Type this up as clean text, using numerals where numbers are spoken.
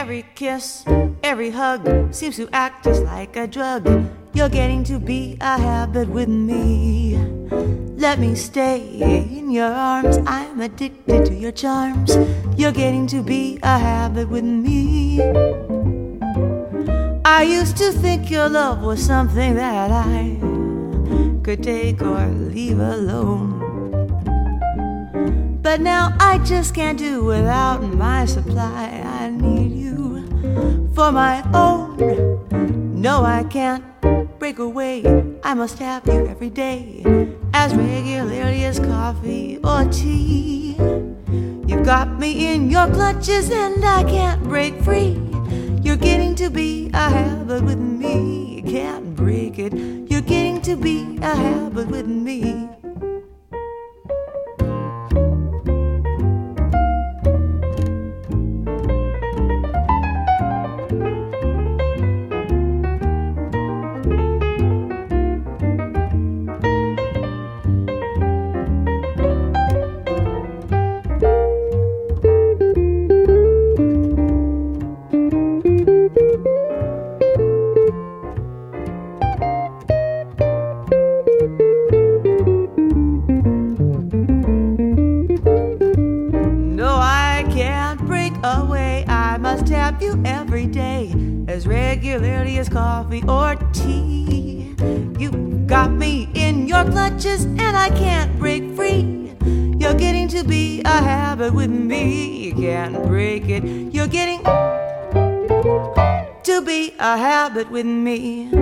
Every kiss, every hug seems to act just like a drug. You're getting to be a habit with me. Let me stay in your arms. I'm addicted to your charms. You're getting to be a habit with me. I used to think your love was something that I could take or leave alone. But now I just can't do without my supply. I need you for my own. No, I can't break away. I must have you every day, as regularly as coffee or tea. You've got me in your clutches and I can't break free. You're getting to be a habit with me. You can't break it. You're getting to be a habit with me. Away, I must have you every day, as regularly as coffee or tea. You've got me in your clutches and I can't break free. You're getting to be a habit with me. You can't break it. You're getting to be a habit with me.